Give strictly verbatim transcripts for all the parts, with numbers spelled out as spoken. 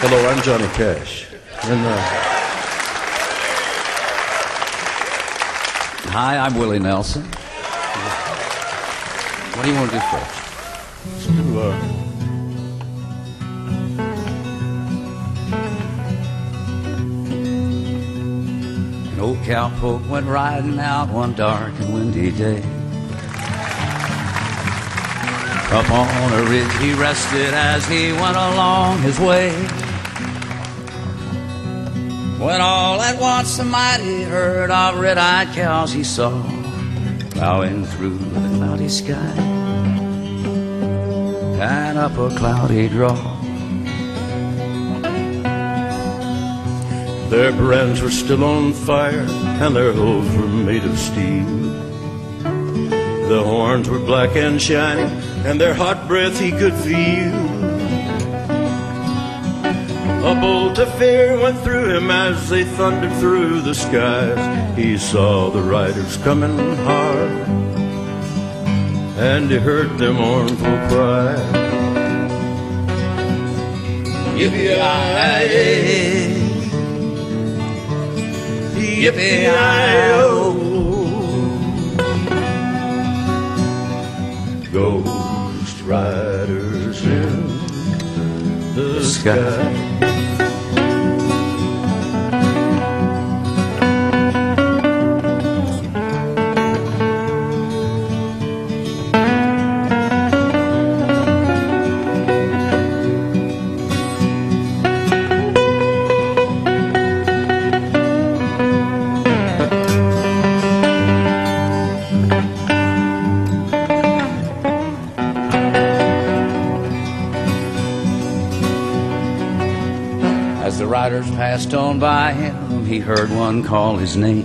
Hello, I'm Johnny Cash. And, uh... Hi, I'm Willie Nelson. What do you want to do first? Let's do, uh... An old cowpoke went riding out one dark and windy day. Up on a ridge he rested as he went along his way, when all at once a mighty herd of red-eyed cows he saw plowing through the cloudy sky and up a cloudy draw. Their brands were still on fire and their hooves were made of steel. The horns were black and shiny and their hot breath he could feel. A bolt of fear went through him as they thundered through the skies. He saw the riders coming hard and he heard their mournful cry. Yippee-yi-yi, yippee-yi-yo, ghost riders in the sky. As the riders passed on by him, he heard one call his name.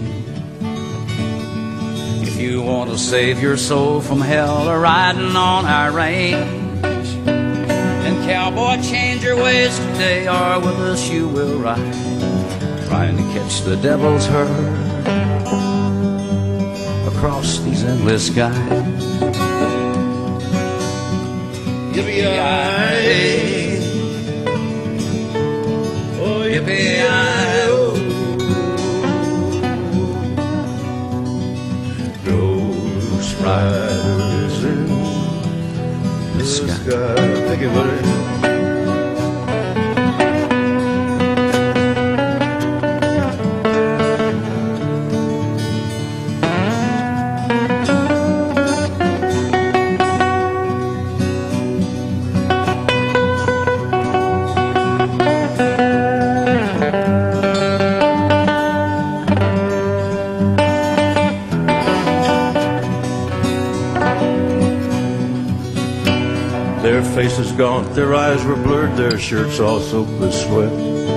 If you want to save your soul from hell, or riding on our range, then cowboy, change your ways today, or with us you will ride, trying to catch the devil's herd across these endless skies. Yippee-yi-yi, yippee-yi-yo, Ghost riders in the sky. Thank you, buddy. Their faces gaunt, their eyes were blurred, their shirts all soaked with sweat.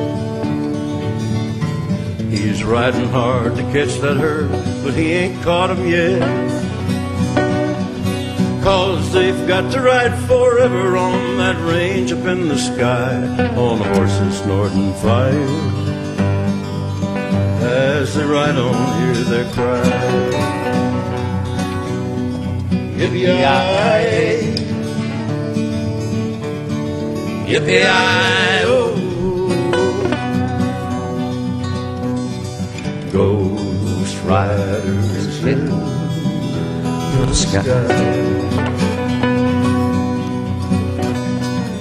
He's riding hard to catch that herd, but he ain't caught 'em yet. 'Cause they've got to ride forever on that range up in the sky, on horses snorting fire. As they ride on, hear their cry. Yippee-yi-yi, yippee-yi-yo, ghost riders in the sky.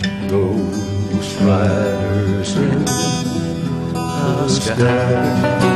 Ghost riders in the sky.